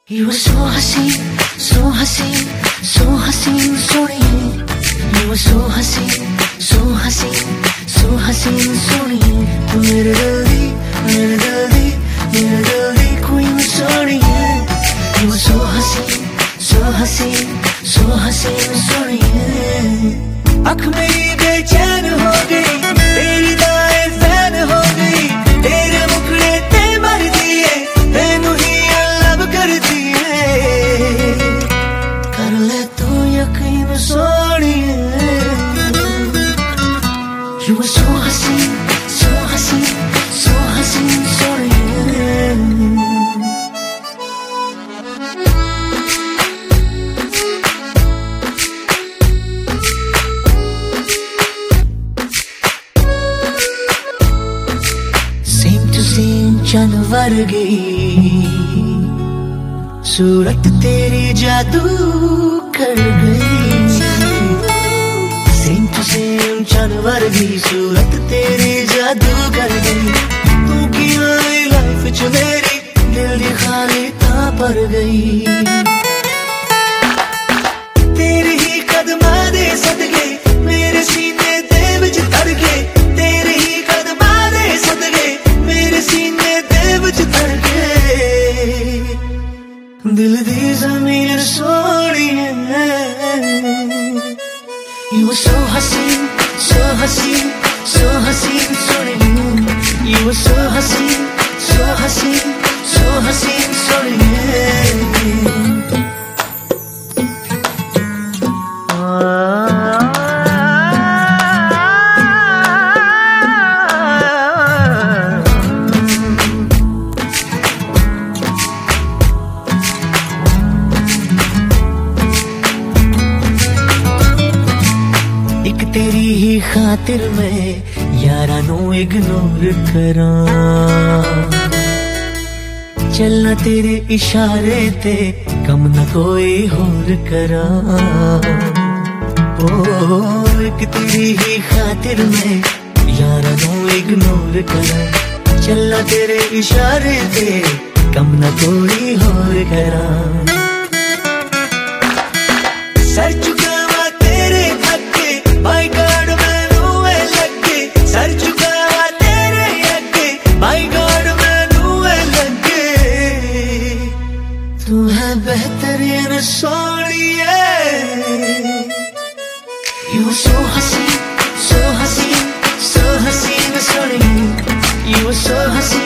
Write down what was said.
You were so hasi, so hasi, so hasi, sorry. You were so hasi, so hasi, so hasi, sorry. तू मेरे दिल दी कोई sorry. You were so hasi, so hasi, so hasi, sorry. आँख मेरी बेचैन हो गई, तेरी दाएं फैन हो गई, तेरे मुखड़े ते मर दिए, तेनू ही अल्लाह कर दिए। कर ले तू यकीन सोनिए। You were so hasi, so hasi, so hasi, sorry. चन वर्गी सूरत तेरी जादू कर गई। सेम टू सेम चन वर्गी सूरत तेरी जादू कर गई। तू की आई लाइफ च मेरी दिल दी खाली तां पर गई। तेरी ही कदमां दे सदके मेरे सीने दे विच तर गए। तेरी ही कदमां दे सदके मेरे सीने दिल दी ज़मीन सोनिए। You were so hasi, so hasi, so hasi, sorry. You were so hasi, so hasi, so hasi, sorry. तेरी ही खातिर मैं यारा नू इग्नोर करां। चलना तेरे इशारे ते कम न कोई होर करां। ओ एक तेरी ही खातिर मैं यारा नू इग्नोर करां। चलना तेरे इशारे ते कम न कोई होर करां। सर चुकावा तेरे अगे माय गॉड मैनू ए लगे। सर चुकावा तेरे अगे माय गॉड मैनू ए लगे। तू है बेहतरीन सोनिए। You were so hasi, so hasi, so hasi, sorry. You were so hasi.